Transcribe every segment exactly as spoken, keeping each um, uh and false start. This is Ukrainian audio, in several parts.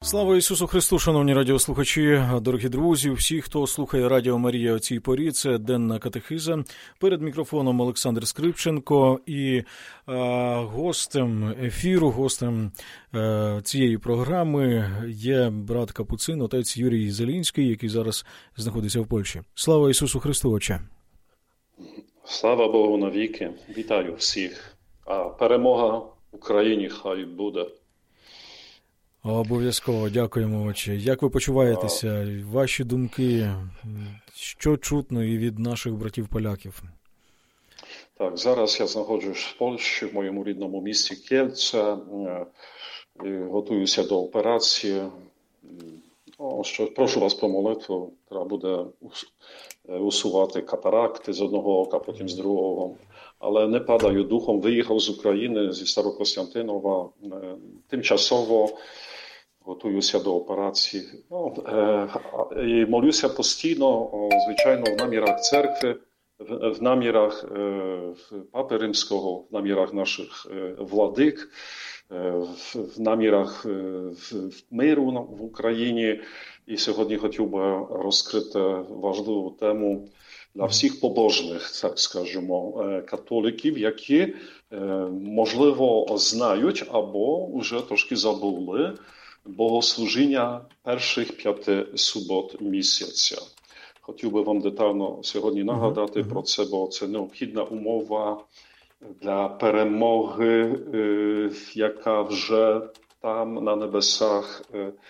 Слава Ісусу Христу, шановні радіослухачі, дорогі друзі, всі, хто слухає Радіо Марія о цій порі, це денна катехиза. Перед мікрофоном Олександр Скрипченко і е, гостем ефіру, гостем е, цієї програми є брат Капуцин, отець Юрій Зелінський, який зараз знаходиться в Польщі. Слава Ісусу Христу, Отче! Слава Богу навіки! Вітаю всіх! А перемога Україні хай буде! Обов'язково, дякуємо, Отче. Як ви почуваєтеся? Ваші думки, що чутно і від наших братів-поляків? Так, зараз я знаходжусь в Польщі, в моєму рідному місті Кєльце. Готуюся до операції. О, що, прошу вас про молитву, яка буде усувати катаракти з одного ока, потім з другого. Але не падаю духом. Виїхав з України, зі Старокостянтинова, тимчасово. Готуюся до операції. Ну, е, і молюся постійно, звичайно, в намірах церкви, в, в намірах е, Папи Римського, в намірах наших е, владик, е, в, в намірах е, в, в миру в Україні. І сьогодні хотів би розкрити важливу тему для всіх побожних, так скажімо, католиків, які, можливо, знають або вже трошки забули богослужіння перших п'яти субот місяця. Хотів би вам детально сьогодні нагадати про це, бо це необхідна умова для перемоги, яка вже там на небесах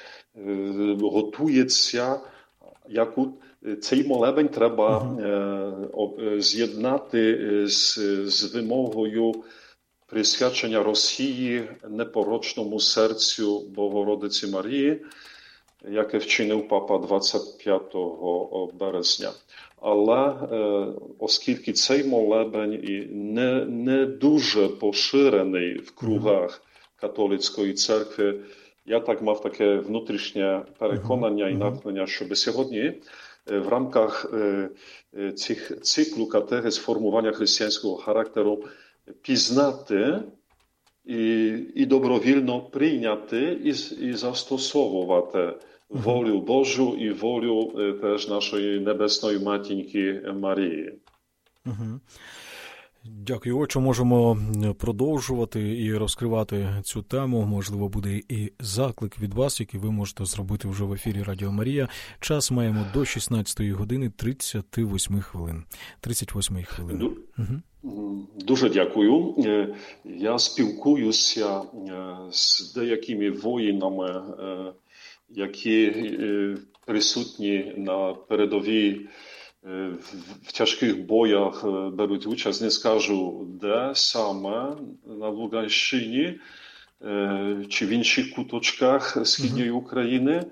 готується, яку цей молебень треба uh-huh. з'єднати з, з вимогою присвячення Росії непорочному серцю Богородиці Марії, яке вчинив папа двадцять п'ятого березня. Але оскільки цей молебень і не, не дуже поширений в кругах католицької церкви, я так мав таке внутрішнє переконання uh-huh. і натхнення, щоб сьогодні в рамках цих циклу катехез формування християнського характеру пізнати і, і добровільно прийняти і, і застосовувати волю Божу і волю теж нашої небесної матінки Марії. Uh-huh. Дякую, Отче. Можемо продовжувати і розкривати цю тему. Можливо, буде і заклик від вас, який ви можете зробити вже в ефірі Радіо Марія. Час маємо до шістнадцятої години тридцять вісім хвилин. тридцять вісім хвилин. Угу. Дуже дякую. Я спілкуюся з деякими воїнами, які присутні на передовій в тяжких боях беруть участь, не скажу, де саме, на Луганщині чи в інших куточках східної України.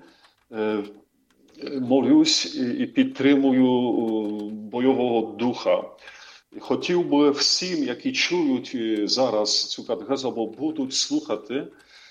Молюсь і підтримую бойового духа. Хотів би всім, які чують зараз цю катехезу або будуть слухати,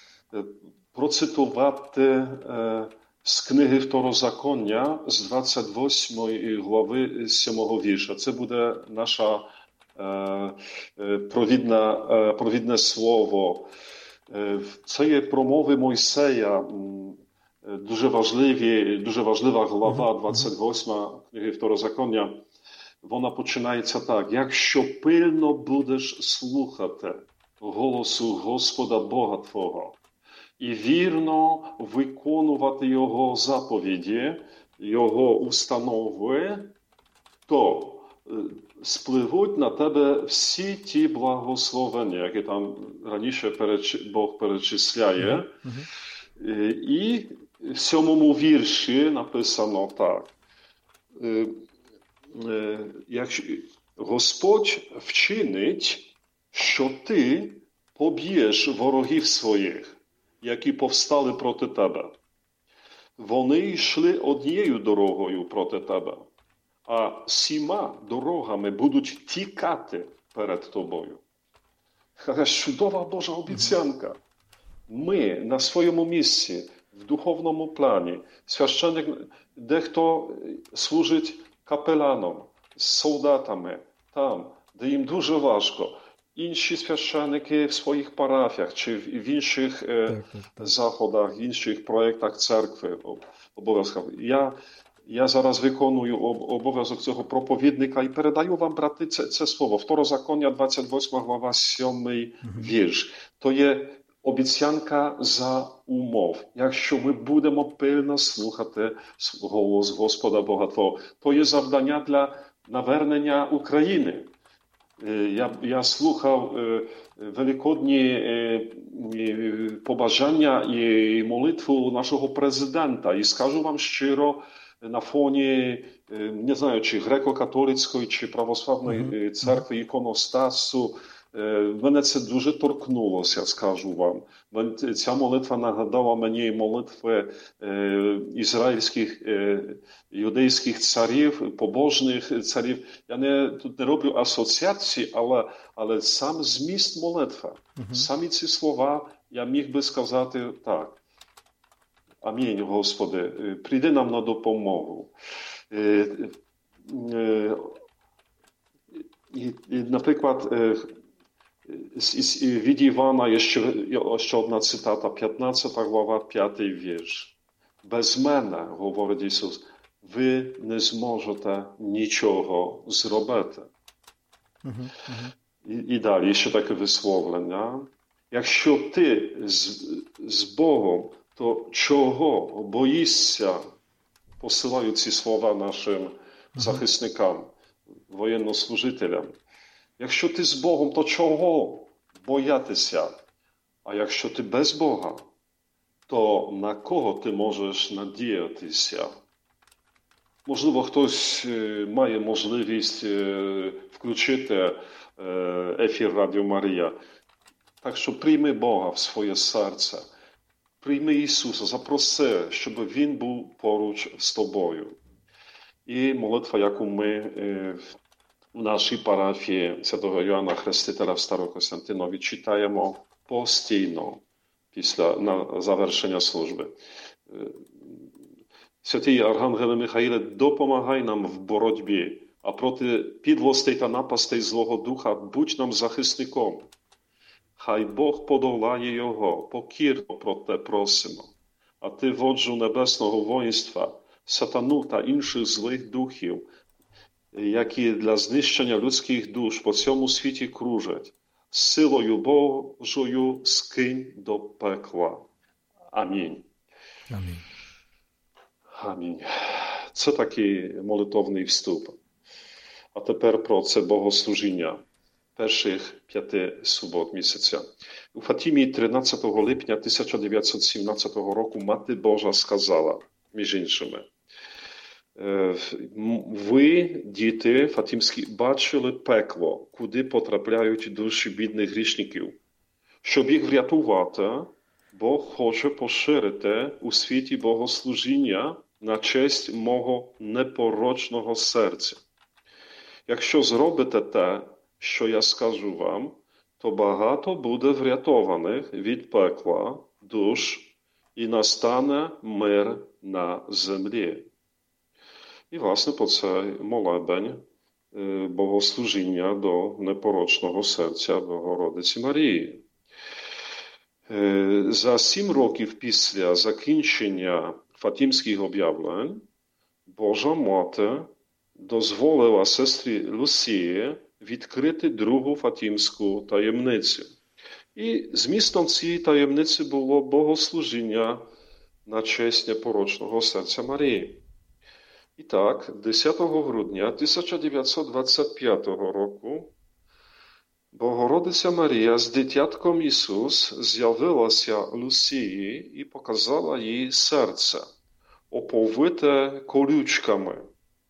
процитувати з книги Второзаконня з двадцять восьмої глави сьомого вірша. Це буде наша е, провідна, е, провідне слово. Е, це є промови Мойсея, дуже важливі, дуже важлива глава двадцять восьма книги Второзаконня. Вона починається так: якщо пильно будеш слухати голосу Господа Бога твого, і вірно виконувати Його заповіді, Його установи, то спливуть на тебе всі ті благословення, які там раніше Бог перечисляє. Mm-hmm. І в сьомому вірші написано так: якщо Господь вчинить, що ти поб'єш ворогів своїх, які повстали проти тебе. Вони йшли однією дорогою проти тебе, а сіма дорогами будуть тікати перед тобою. Яка чудова Божа обіцянка. Ми на своєму місці, в духовному плані, священник, дехто служить капеланом, з солдатами, там, де їм дуже важко. інші священники в своїх парафіях чи в інших так, так, так. заходах, в інших проєктах церкви, обов'язках. Я, я зараз виконую обов'язок цього проповідника і передаю вам, брати, це, це слово. Второзаконня, двадцять восьма глава, сьомий вірш. То є обіцянка за умов. Якщо ми будемо пильно слухати голос Господа Бога Твого, то є завдання для навернення України. Я, я слухав великодні побажання і молитву нашого президента. І скажу вам щиро, на фоні, не знаю, чи греко-католицької, чи православної церкви, іконостасу, мене це дуже торкнулося, скажу вам. Ця молитва нагадала мені молитви ізраїльських, юдейських царів, побожних царів. Я не, тут не роблю асоціації, але, але сам зміст молитви, uh-huh. самі ці слова, я міг би сказати так. Амінь, Господи, прийди нам на допомогу. І, і, наприклад, від Івана є ще, ще одна цитата, п'ятнадцята глава, п'ятий вірш. Без мене, говорить Ісус, ви не зможете нічого зробити. Uh-huh, uh-huh. І, і далі, ще таке висловлення. Якщо ти з, з Богом, то чого боїшся, посилають ці слова нашим uh-huh. захисникам, воєннослужителям. Якщо ти з Богом, то чого боятися? А якщо ти без Бога, то на кого ти можеш надіятися? Можливо, хтось має можливість включити ефір Радіо Марія. Так що прийми Бога в своє серце. Прийми Ісуса, запроси, щоб Він був поруч з тобою. І молитва, яку ми в нашій парафії святого Йоанна Хрестителя в Старокостянтинові читаємо постійно після на завершення служби. Святий Архангеле Михаїле, допомагай нам в боротьбі, а проти підлостей та напастей Злого Духа будь нам захисником. Хай Бог подолає його, покірно про те просимо. А ти, воджу небесного воїнства, сатану та інших злих духів, які для знищення людських душ по цьому світі кружать, силою Божою скинь до пекла. Амінь. Амінь. Амінь. Це такий молитовний вступ. А тепер про це богослужіння перших п'яти субот місяця. У Фатімі тринадцятого липня тисяча дев'ятсот сімнадцятого року Мати Божа сказала, між іншими, ви, діти фатімські, бачили пекло, куди потрапляють душі бідних грішників. Щоб їх врятувати, Бог хоче поширити у світі богослужіння на честь мого непорочного серця. Якщо зробите те, що я скажу вам, то багато буде врятованих від пекла душ і настане мир на землі. І, власне, по цей молебень богослужіння до непорочного серця Богородиці Марії. За сім років після закінчення фатімських об'явлень Божа Мати дозволила сестрі Лусії відкрити другу фатімську таємницю. І змістом цієї таємниці було богослужіння на честь непорочного серця Марії. І так, десятого грудня тисяча дев'ятсот двадцять п'ятого року Богородиця Марія з дитятком Ісус з'явилася Лусії і показала їй серце, оповите колючками.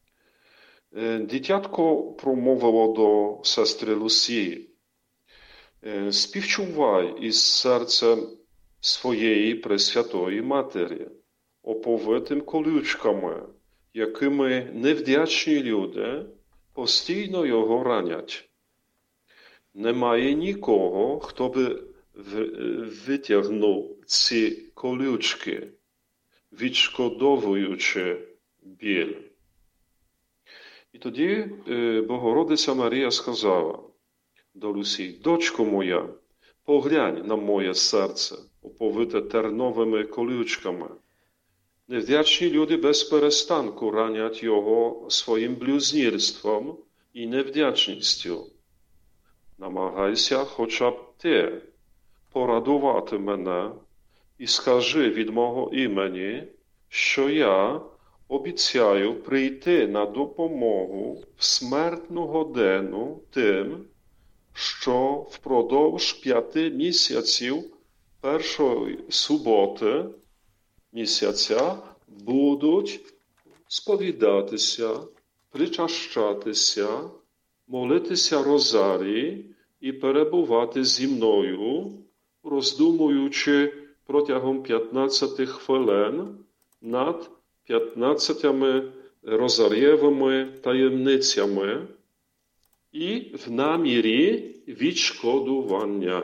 Дитятко промовило до сестри Лусії: «Співчувай із серцем своєї Пресвятої Матері, оповитим колючками, якими невдячні люди постійно його ранять. Немає нікого, хто би витягнув ці колючки, відшкодовуючи біль». І тоді Богородиця Марія сказала: до Лусі: «Дочко моя, поглянь на моє серце, оповите терновими колючками». Невдячні люди без перестанку ранять його своїм блюзнірством і невдячністю. Намагайся хоча б ти порадувати мене і скажи від мого імені, що я обіцяю прийти на допомогу в смертну годину тим, що впродовж п'яти місяців першої суботи місяця будуть сповідатися, причащатися, молитися розарії і перебувати зі мною, роздумуючи протягом п'ятнадцяти хвилин над п'ятнадцятьма розарієвими таємницями і в намірі відшкодування.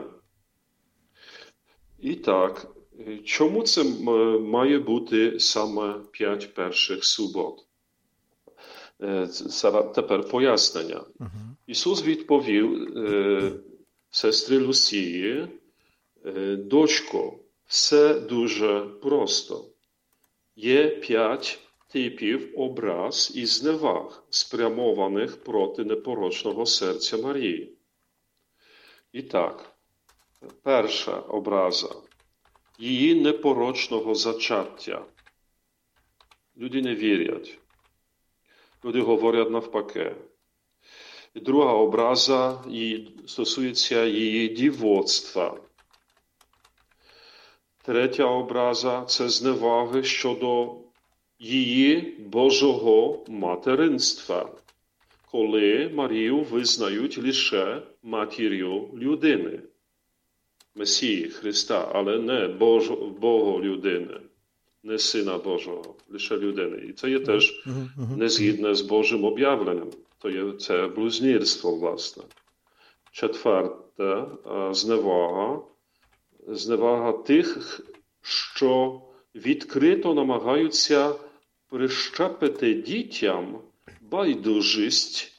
І так, чому це має бути саме п'ять перших субот? Тепер пояснення. Uh-huh. Ісус відповів е, сестрі Лусії: «Дочко, все дуже просто. Є п'ять типів образ і зневаг, спрямованих проти непорочного серця Марії. І так, перша образа – її непорочного зачаття. Люди не вірять. Люди говорять навпаки. І друга образа стосується її дівоцтва. Третя образа – це зневаги щодо її Божого материнства, коли Марію визнають лише матір'ю людини, Месії Христа, але не Бога людини, не Сина Божого, лише людини. І це є теж незгідне з Божим об'явленням. То є це блюзнірство, власне. Четверте – зневага. Зневага тих, що відкрито намагаються прищепити дітям байдужість,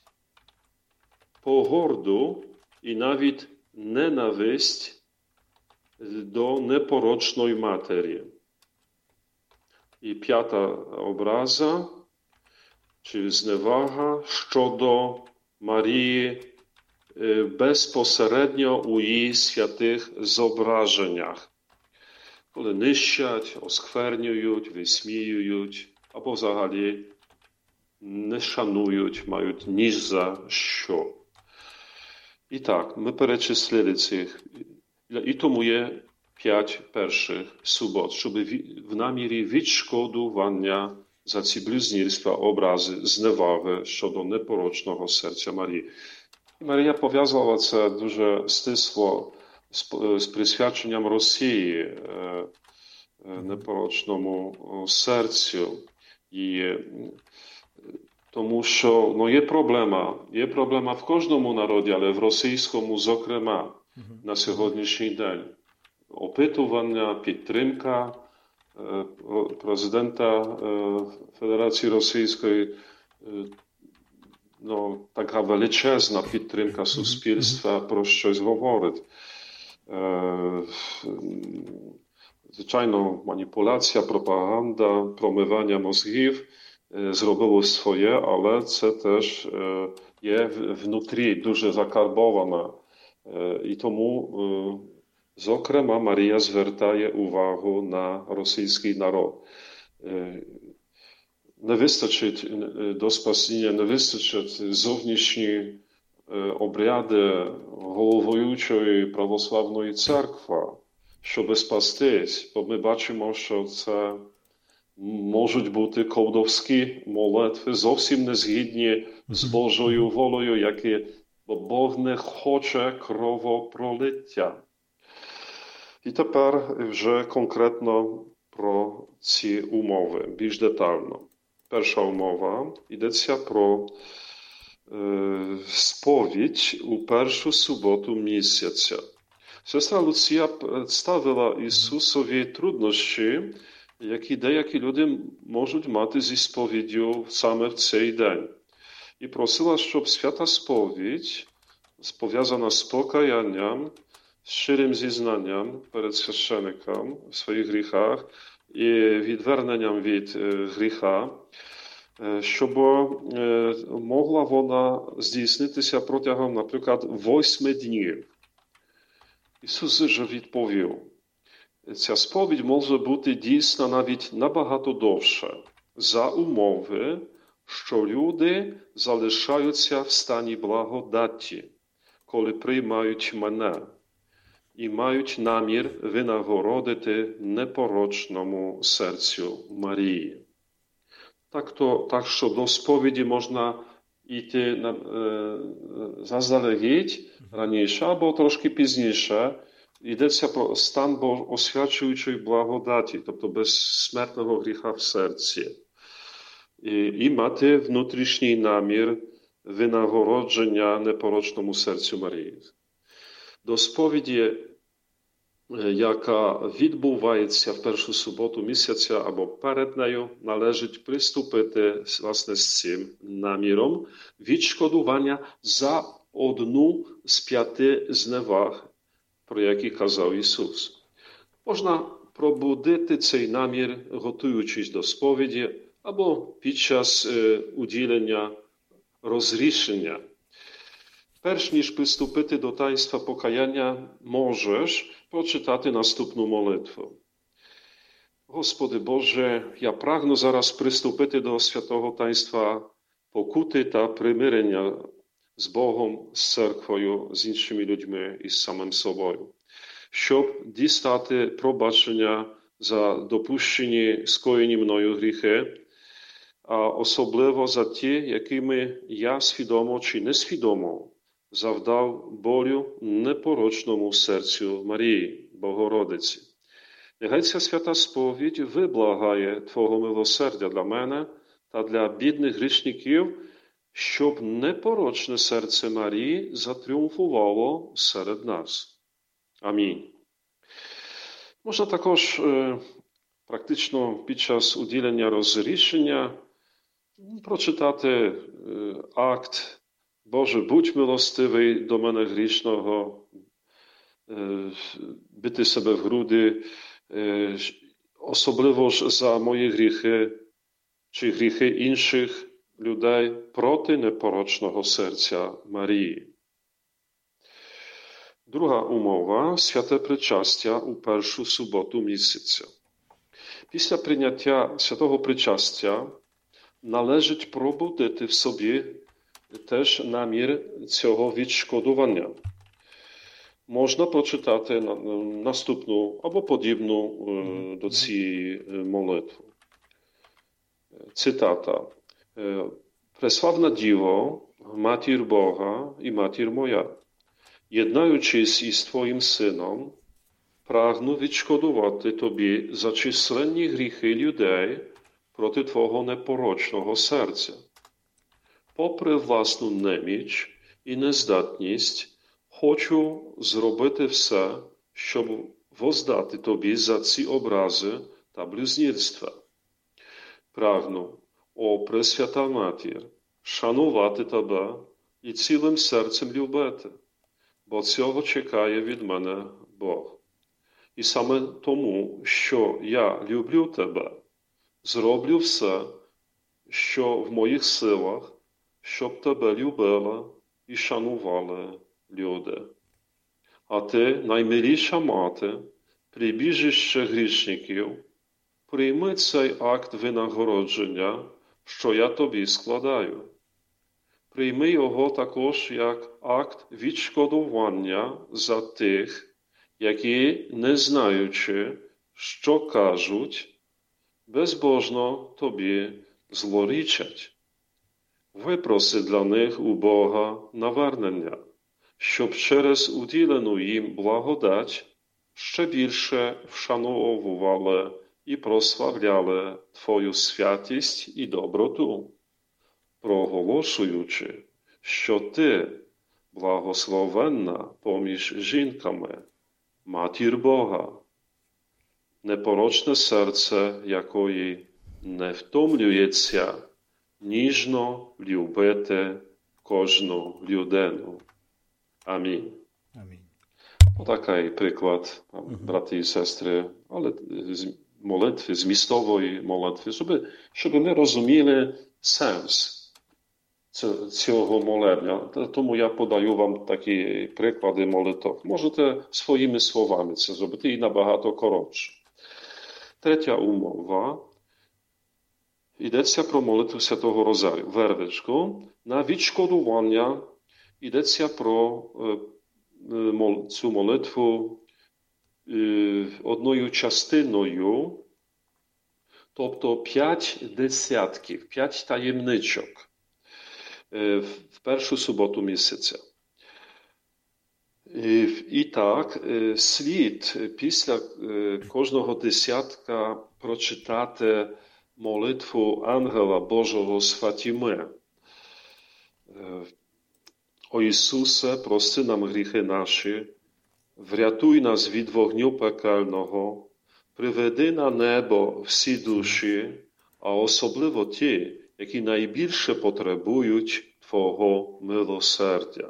погорду і навіть ненависть до непорочної матері. І п'ята образа, чи зневага щодо Марії безпосередньо у її святих зображеннях, коли нищать, осквернюють, висміюють, або взагалі не шанують, мають ні за що. І так, ми перечислили цих. І тому є п'ять перших субот, щоб в намірі відшкодування за ці блюзнірства, образи, зневаги щодо непорочного серця Марії. І Марія пов'язала це дуже стисло з, з присвяченням Росії е, непорочному серцю. І, тому що ну, є проблема, є проблема в кожному народі, але в російському, зокрема, на сьогоднішній день. Опитування, підтримка е, президента е, Федерації Російської, е, ну, така величезна підтримка суспільства про щось говорить. Е, звичайно, маніпуляція, пропаганда, промивання мозгів е, зробило своє, але це теж е, є внутрі дуже закарбоване. Е, і тому е, зокрема, Марія звертає увагу на російський народ. Не вистачить до спасіння, не вистачить зовнішні обряди головуючої православної церкви, щоб спастись. Бо ми бачимо, що це можуть бути колдовські молитви, зовсім не згідні з Божою волею, які, бо Бог не хоче кровопролиття. І тепер вже конкретно про ці умови, більш детально. Перша умова йдеться про е, сповідь у першу суботу місяця. Сестра Луція представила Ісусові труднощі, які деякі люди можуть мати зі сповіддю саме в цей день. І просила, щоб свята сповідь пов'язана з покаянням, з щирим зізнанням перед священиком в своїх гріхах і відверненням від гріха, щоб могла вона здійснитися протягом, наприклад, восьми днів. Ісус же відповів, ця сповідь може бути дійсна навіть набагато довше, за умови, що люди залишаються в стані благодаті, коли приймають мене і мають намір винагородити непорочному серцю Марії. Так, то, так що до сповіді можна йти е, заздалегідь раніше або трошки пізніше. Йдеться про стан освячуючої благодаті, тобто безсмертного гріха в серці. І, і мати внутрішній намір винагородження непорочному серцю Марії. До сповіді, яка відбувається в першу суботу місяця або перед нею, належить приступити власне з цим наміром відшкодування за одну з п'яти зневаг, про які казав Ісус. Можна пробудити цей намір, готуючись до сповіді, або під час е, уділення розрішення. Перш ніж приступити до таїнства покаяння, можеш прочитати наступну молитву. Господи Боже, я прагну зараз приступити до святого таїнства покути та примирення з Богом, з церквою, з іншими людьми і з самим собою, щоб дістати пробачення за допущені скоєні мною гріхи, а особливо за ті, якими я свідомо чи несвідомо завдав болю непорочному серцю Марії, Богородиці. Нехай ця свята сповідь виблагає Твого милосердя для мене та для бідних грішників, щоб непорочне серце Марії затріумфувало серед нас. Амінь. Можна також е, практично під час уділення розрішення прочитати е, акт «Боже, будь милостивий до мене грішного», е, бити себе в груди, е, особливо ж за мої гріхи чи гріхи інших людей проти непорочного серця Марії. Друга умова – святе причастя у першу суботу місяця. Після прийняття святого причастя належить пробудити в собі теж намір цього відшкодування. Можна прочитати наступну або подібну до цієї молитви. Цитата. «Преславна Діво, Матір Бога і Матір моя, єднаючись із Твоїм Сином, прагну відшкодувати Тобі за численні гріхи людей проти Твого непорочного серця. Попри власну неміч і нездатність, хочу зробити все, щоб воздати Тобі за ці образи та блюзнірства. Прагну, о Пресвята Матір, шанувати Тебе і цілим серцем любити, бо цього чекає від мене Бог. І саме тому, що я люблю Тебе, зроблю все, що в моїх силах, щоб Тебе любила і шанували люди. А Ти, наймиліша мати, прибіжище грішників, прийми цей акт винагородження, що я Тобі складаю. Прийми його також як акт відшкодування за тих, які, не знаючи, що кажуть, безбожно Тобі злорічать. Випроси для них у Бога навернення, щоб через уділену їм благодать ще більше вшановували і прославляли Твою святість і доброту, проголошуючи, що Ти благословенна поміж жінками, Матір Бога, непорочне серце якої не втомлюється ніжно любити кожну людину. Амінь. Амінь. Отакий приклад, брати і сестри, але з молитви, змістової молитви, щоб, щоб ми розуміли сенс цього молебня. Тому я подаю вам такі приклади молитв. Можете своїми словами це зробити і набагато коротше. Третя умова. Йдеться про молитву Святого Розарію. Вервичку. На відшкодування йдеться про цю молитву одною частиною, тобто п'ять десятків, п'ять таємничок в першу суботу місяця. І так, слід після кожного десятка прочитати молитву Ангела Божого з Фатіми. О Ісусе, прости нам гріхи наші, врятуй нас від вогню пекельного, приведи на небо всі душі, а особливо ті, які найбільше потребують Твого милосердя.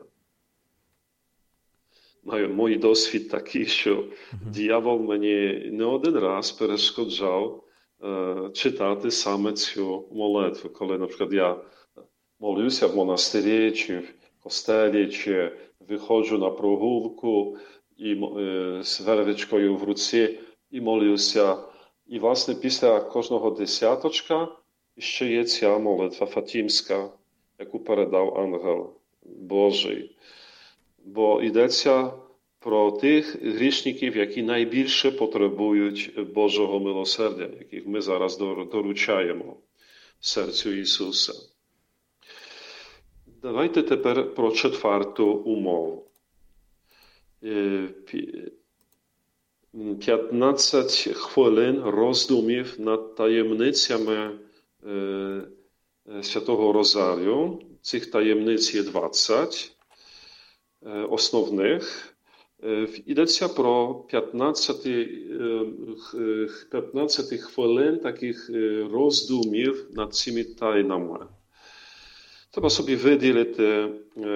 Мій досвід такий, що диявол мені не один раз перешкоджав е, читати саме цю молитву. Коли, наприклад, я молюся в монастирі, чи в костелі, чи виходжу на прогулку і, е, з вервичкою в руці і молюся. І, власне, після кожного десяточка ще є ця молитва фатімська, яку передав ангел Божий. Бо йдеться про тих грішників, які найбільше потребують Божого милосердя, яких ми зараз доручаємо серцю Ісуса. Давайте тепер про четверту умову. п'ятнадцять хвилин роздумів над таємницями Святого Розарію. Цих таємниць є двадцять основних. Йдеться про п'ятнадцять хвилин таких роздумів над цими тайнами. Треба собі виділити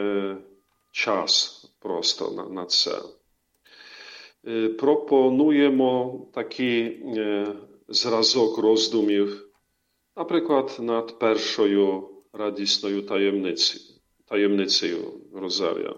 час просто на, на це. Пропонуємо такий зразок роздумів, наприклад, над першою радісною таємницею, таємницею Розарія.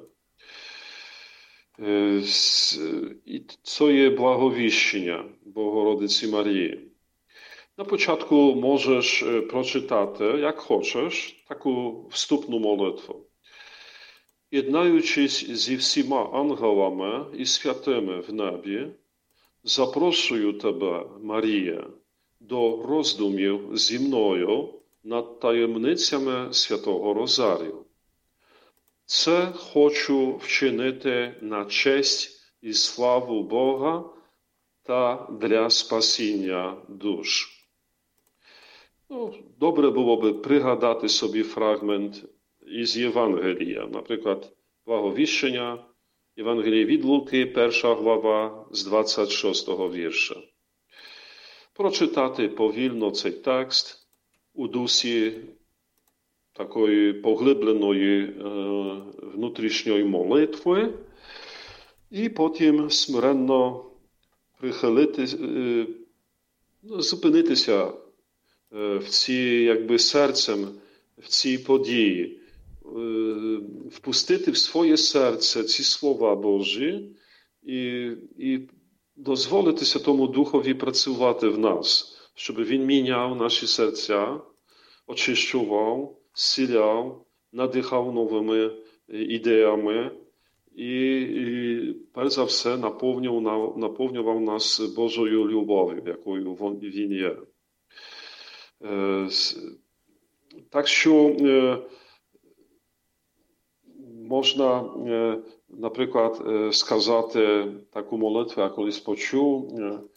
І це є благовіщення Богородиці Марії. На початку можеш прочитати, як хочеш, таку вступну молитву. Єднаючись зі всіма ангелами і святими в небі, запрошую тебе, Марія, до роздумів зі мною над таємницями Святого Розарію. Це хочу вчинити на честь і славу Бога та для спасіння душ. Ну, добре було би пригадати собі фрагмент із Євангелія, наприклад, благовіщення, Євангелія від Луки, перша глава, з двадцять шостого вірша. Прочитати повільно цей текст у дусі такої поглибленої е, внутрішньої молитви і потім смиренно прихилити, е, зупинитися е, в цій, якби серцем, в цій події, е, впустити в своє серце ці слова Божі і, і дозволити Святому Духові працювати в нас, щоб Він міняв наші серця, очищував, зціляв, надихав новими ідеями і, і перш за все, наповнював, наповнював нас Божою любов'ю, якою Він є. Так що можна, наприклад, сказати таку молитву, я колись почув,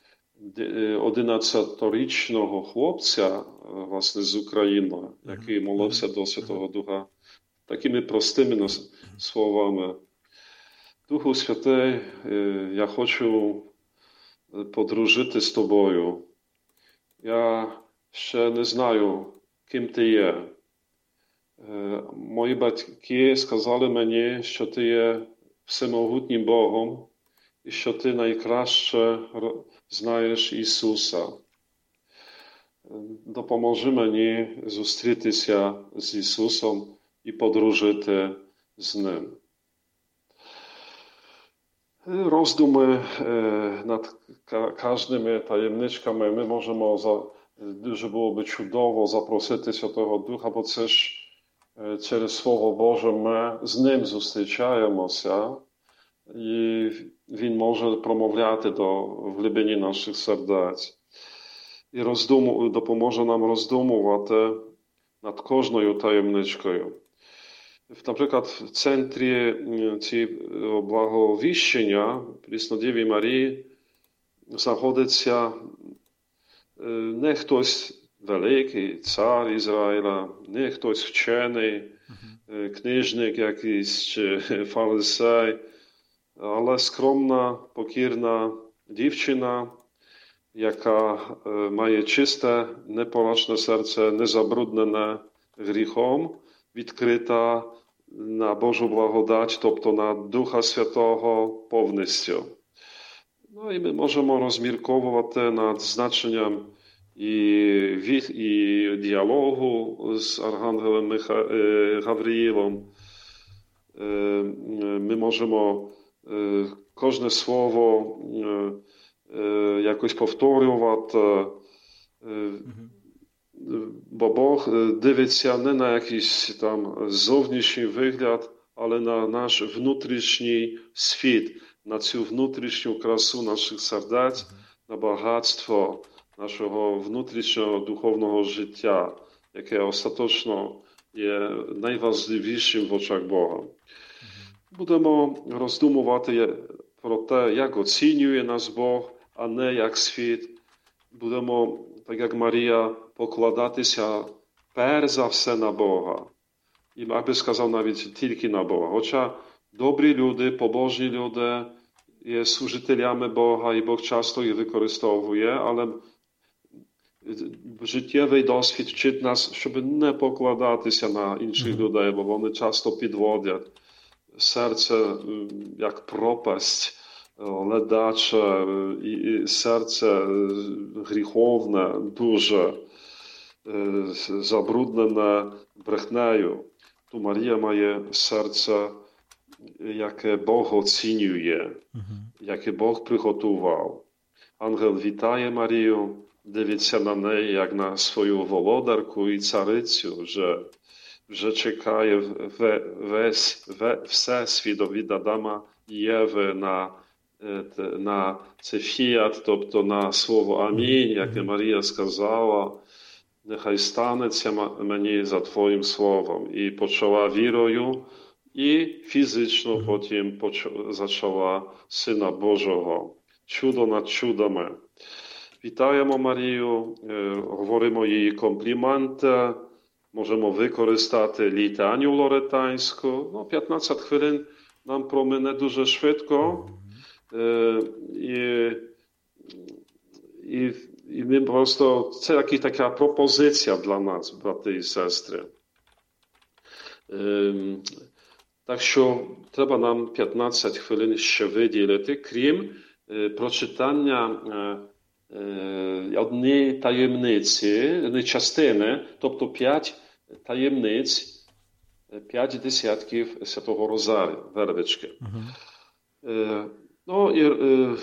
одинадцятирічного хлопця, власне, з України, який молився до Святого Духа такими простими словами. Духу Святий, я хочу подружити з тобою. Я ще не знаю, ким ти є. Мої батьки сказали мені, що ти є всемогутнім Богом і що ти найкраще знаєш Ісуса. Допоможи мені зустрітися з Ісусом і подружити з Ним. Роздуми над кожними таємничками ми можемо, дуже було би чудово запросити Святого Духа, бо це ж через Слово Боже ми з Ним зустрічаємося і Він може промовляти до глибини наших сердець. І роздуму, допоможе нам роздумувати над кожною таємничкою. Наприклад, в центрі цього благовіщення Пріснодіві Марії знаходиться не хтось великий, цар Ізраїля, не хтось вчений, книжник якийсь чи фарисей, але скромна, покірна дівчина, яка має чисте, непорочне серце, незабруднене гріхом, відкрита на Божу благодать, тобто на Духа Святого повністю. Ну і ми можемо розмірковувати над значенням і, від, і діалогу з Архангелом Миха... Гавриїлом. Ми можемо кожне слово якось повторювати, бо Бог дивиться не на якийсь там зовнішній вигляд, але на наш внутрішній світ, на цю внутрішню красу наших сердець, на багатство нашого внутрішнього духовного життя, яке остаточно є найважливішим в очах Бога. Будемо роздумувати про те, як оцінює нас Бог, а не як світ. Будемо, так як Марія, покладатися перш за все на Бога. І, я би сказав, навіть тільки на Бога. Хоча добрі люди, побожні люди є служителями Бога, і Бог часто їх використовує, але життєвий досвід вчить нас, щоб не покладатися на інших людей, бо вони часто підводять. Серце як пропасть, ледаче, і серце гріховне, дуже забруднене брехнею. Tu Maria має серце, яке Бог оцінює, яке Бог приготував. Ангел вітає Марію, дивиться на неї, як на свою володарку і царицю, вже, вже чекає весь, все світ від Адама і Єви на, на цей фіат, тобто на слово Амінь, яке Марія сказала, нехай станеться мені за Твоїм словом. І почала вірою, і фізично потім зачала Сина Божого. Чудо над чудами. Вітаємо Марію, говоримо їй компліменти, можемо використати літанню лоретанську. Ну, п'ятнадцять хвилин нам промине дуже швидко. І, і І ми просто, це якась така пропозиція для нас, брати і сестри. Ем, так що треба нам п'ятнадцять хвилин ще виділити, крім е, прочитання е, е, однієї таємниці, не частини, тобто п'ять таємниць, п'ять десятків Святого Розарію, вервички. Uh-huh. Е, ну, і, е,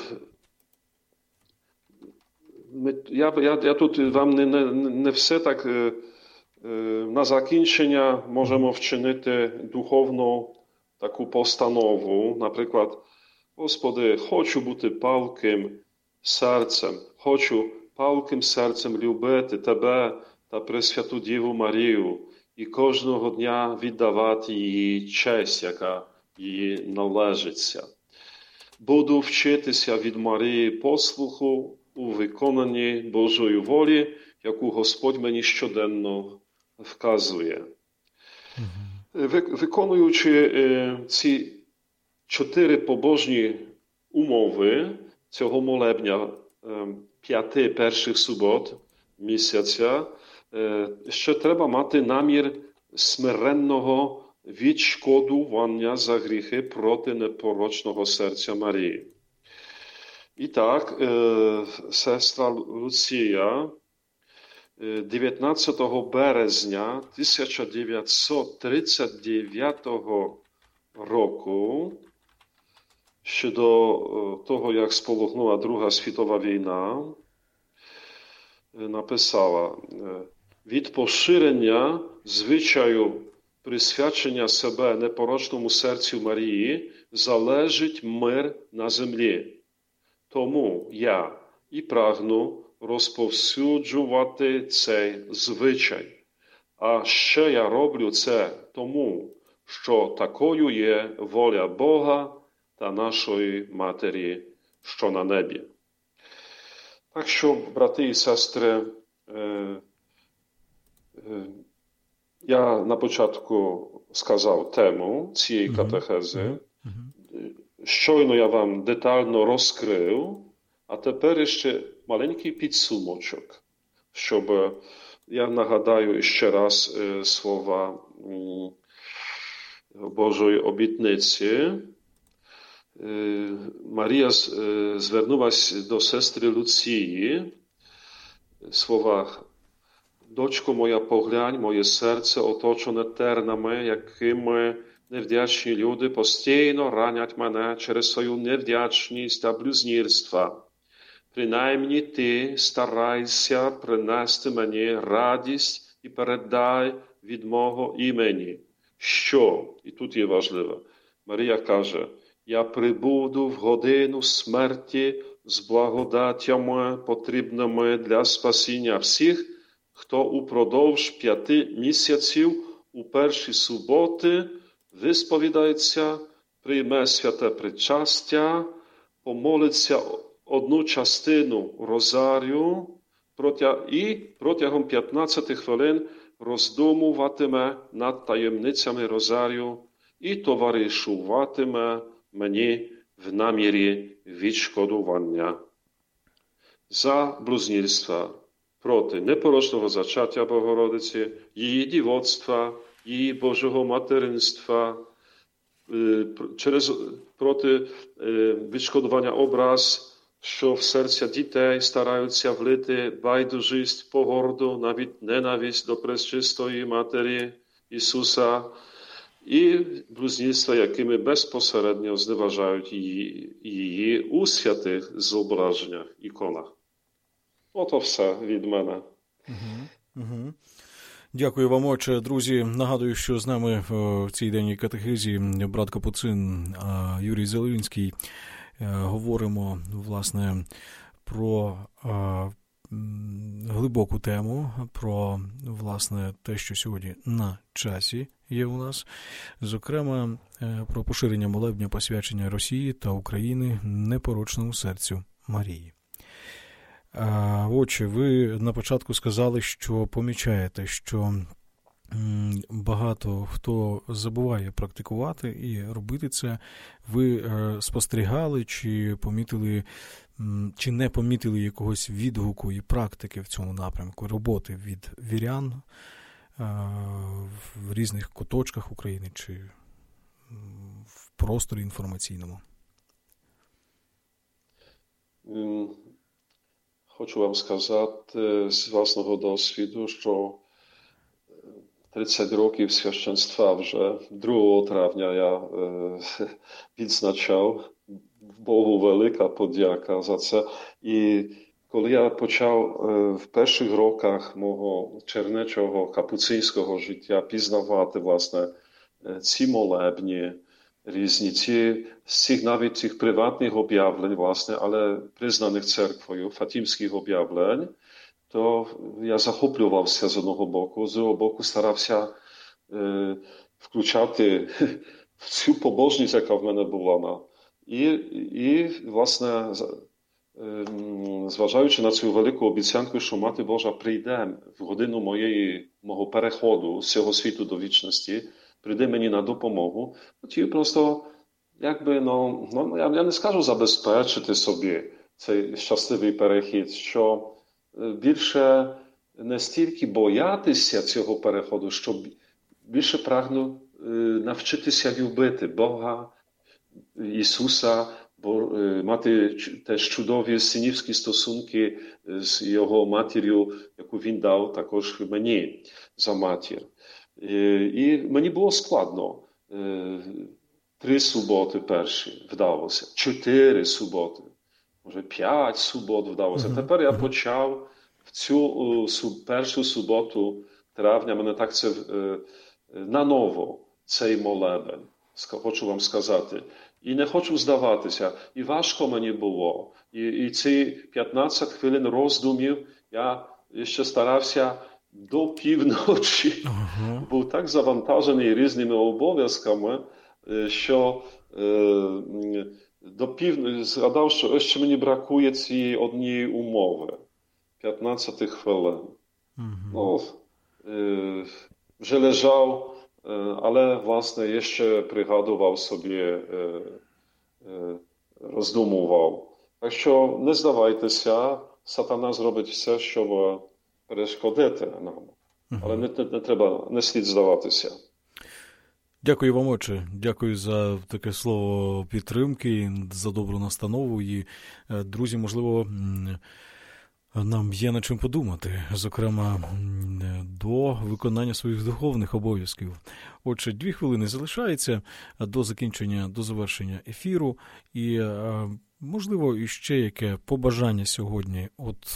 Ми, я, я, я тут вам не, не, не все так е, е, на закінчення можемо вчинити духовну таку постанову. Наприклад, Господи, хочу бути палким серцем, хочу палким серцем любити Тебе та Пресвяту Діву Марію і кожного дня віддавати їй честь, яка їй належиться. Буду вчитися від Марії послуху у виконанні Божої волі, яку Господь мені щоденно вказує. Mm-hmm. Виконуючи е, ці чотири побожні умови цього молебня е, п'яти перших субот місяця, е, ще треба мати намір смиренного відшкодування за гріхи проти непорочного серця Марії. І так, сестра Луція дев'ятнадцятого березня тисяча дев'ятсот тридцять дев'ятого року, ще до того, як спалахнула Друга світова війна, написала: від поширення звичаю присвячення себе непорочному серцю Марії залежить мир на землі. Тому я і прагну розповсюджувати цей звичай. А ще я роблю це тому, що такою є воля Бога та нашої Матері, що на небі. Так що, брати і сестри, я на початку сказав тему цієї катехези. Щойно я вам детально розкрив, а тепер ще маленький підсумочок, щоб я нагадаю ще раз слова Божої обітниці. Марія звернулася до сестри Луції в словах: «Дочко моя, поглянь, моє серце оточене тернами, якими невдячні люди постійно ранять мене через свою невдячність та блюзнірства. Принаймні ти старайся принести мені радість і передай від мого імені». Що? І тут є важливо. Марія каже: «Я прибуду в годину смерті з благодаттями, потрібними для спасіння всіх, хто упродовж п'яти місяців у перші суботи висповідається, прийме святе причастя, помолиться одну частину розарію і протягом п'ятнадцяти хвилин роздумуватиме над таємницями розарію і товаришуватиме мені в намірі відшкодування за блузнірства проти непорочного зачаття Богородиці, її дівоцтва, її Божого материнства, через, проти відшкодування образ, що в серця дітей стараються влити байдужість, погорду, навіть ненависть до пречистої Матері Ісуса, і блузнірства, якими безпосередньо зневажають її, її у святих зображеннях, іконах. Ото все від мене. Угу, угу. Дякую вам, отче. Друзі, нагадую, що з нами в цій денній катехизі брат Капуцин Юрій Зеленський. Говоримо, власне, про глибоку тему, про, власне, те, що сьогодні на часі є у нас, зокрема, про поширення молебня посвячення Росії та України непорочному серцю Марії. Отже, ви на початку сказали, що помічаєте, що багато хто забуває практикувати і робити це. Ви спостерігали, чи помітили, чи не помітили якогось відгуку і практики в цьому напрямку, роботи від вірян в різних куточках України чи в просторі інформаційному? Хочу вам сказати з власного досвіду, що тридцять років священства вже другого травня я е, відзначав. Богу велика подяка за це. І коли я почав е, в перших роках мого чернечого капуцинського життя пізнавати, власне, ці молебні, різні, ці, з цих навіть цих приватних об'явлень, власне, але признаних церквою, фатімських об'явлень, то я захоплювався з одного боку, з другого боку старався е, включати в цю побожність, яка в мене була. І, і власне, е, зважаючи на цю велику обіцянку, що Мати Божа прийде в годину моєї, мого переходу з цього світу до вічності, прийде мені на допомогу, хотів просто, якби, ну, ну я, я не скажу забезпечити собі цей щасливий перехід, що більше не стільки боятися цього переходу, що більше прагну навчитися любити Бога, Ісуса, бо мати теж чудові синівські стосунки з Його матір'ю, яку Він дав також мені за матір. І мені було складно. Три суботи перші вдалося, чотири суботи, може п'ять субот вдалося. Uh-huh. Тепер я почав в цю першу суботу травня, мене так це наново цей молебен, хочу вам сказати. І не хочу здаватися, і важко мені було. І, і ці п'ятнадцять хвилин роздумів я ще старався до півночі. Uh-huh. Був так завантажений різними обов'язками, що е, до пів... згадав, що ще мені бракує цієї однієї умови. п'ятнадцять хвилин. Uh-huh. Ну, е, вже лежав, е, але, власне, ще пригадував собі, е, е, роздумував. Так що не здавайтеся, сатана зробить все, щоб перешкодити нам. Uh-huh. Але не, не, не треба, не слід здаватися. Дякую вам, отче. Дякую за таке слово підтримки, за добру настанову. І, друзі, можливо, нам є над чим подумати, зокрема, до виконання своїх духовних обов'язків. Отже, дві хвилини залишається до закінчення, до завершення ефіру. І, можливо, іще яке побажання сьогодні от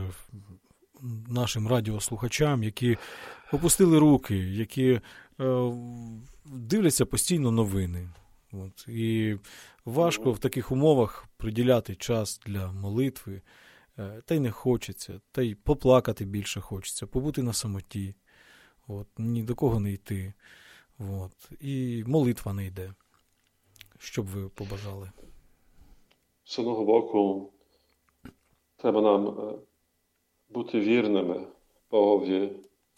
нашим радіослухачам, які опустили руки, які дивляться постійно новини. От. І важко в таких умовах приділяти час для молитви. Та й не хочеться, та й поплакати більше хочеться, побути на самоті. От. Ні до кого не йти. От. І молитва не йде. Що б ви побажали? З одного боку, треба нам бути вірними Богові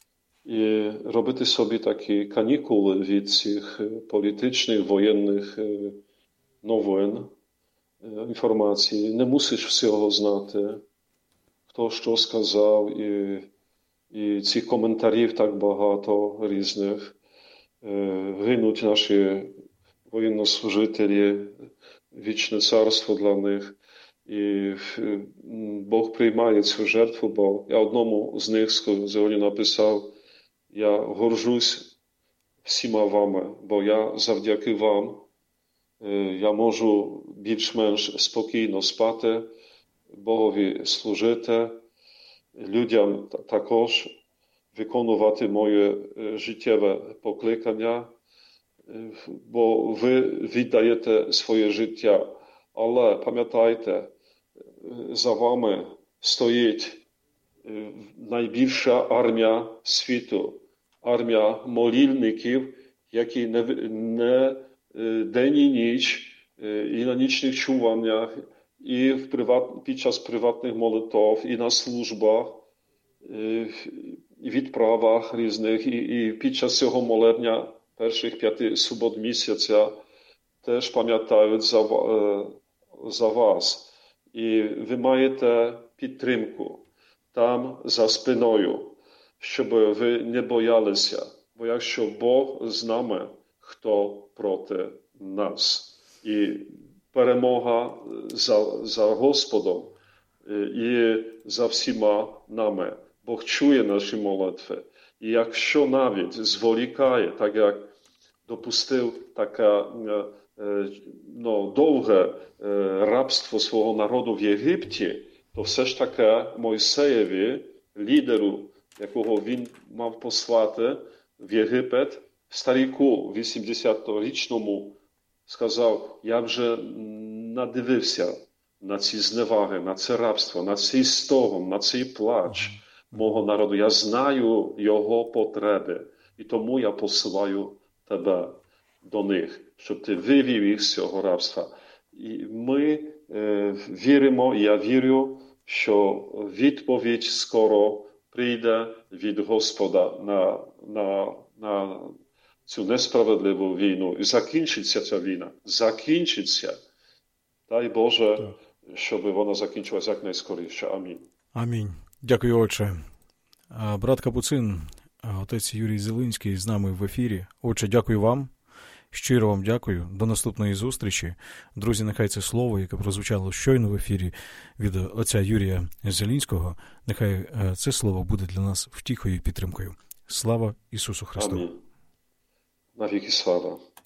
і робити собі такі канікули від цих політичних, воєнних новин, інформації. Не мусиш всього знати, хто що сказав, і, і цих коментарів так багато різних. Гинуть наші воєннослужителі, вічне царство для них. І Бог приймає цю жертву, бо я одному з них сьогодні написав: я горжусь всіма вами, бо я завдяки вам я можу більш-менш спокійно спати, Богові служити, людям також виконувати моє життєве покликання, бо ви віддаєте своє життя. Але пам'ятайте, за вами стоїть найбільша армія світу, армія молільників, які не, не день і ніч, і на нічних чуваннях, і в приват, під час приватних молитв, і на службах, і відправах різних, і, і під час цього молебня перших п'яти субот місяця теж пам'ятають за, за вас. І ви маєте підтримку там за спиною, щоб ви не боялися. Бо якщо Бог з нами, хто проти нас? І перемога за, за Господом і за всіма нами. Бог чує наші молитви. І якщо навіть зволікає, так як допустив таке ну, довге рабство свого народу в Єгипті, то все ж таки Мойсеєві, лідеру, якого він мав послати в Єгипет, старіку вісімдесятирічному, сказав: я вже надивився на ці зневаги, на це рабство, на цей стогон, на цей плач мого народу. Я знаю його потреби, і тому я посилаю тебе до них, щоб ти вивів їх з цього рабства. І ми е, віримо, і я вірю, що відповідь скоро прийде від Господа на, на, на цю несправедливу війну. І закінчиться ця війна. Закінчиться. Дай Боже, щоб вона закінчилася якнайскоріше. Амінь. Амінь. Дякую, отче. Брат Капуцин, отець Юрій Зелинський з нами в ефірі. Отче, дякую вам. Щиро вам дякую. До наступної зустрічі. Друзі, нехай це слово, яке прозвучало щойно в ефірі від отця Юрія Зелінського, нехай це слово буде для нас втіхою і підтримкою. Слава Ісусу Христу! Амінь. Навіки слава!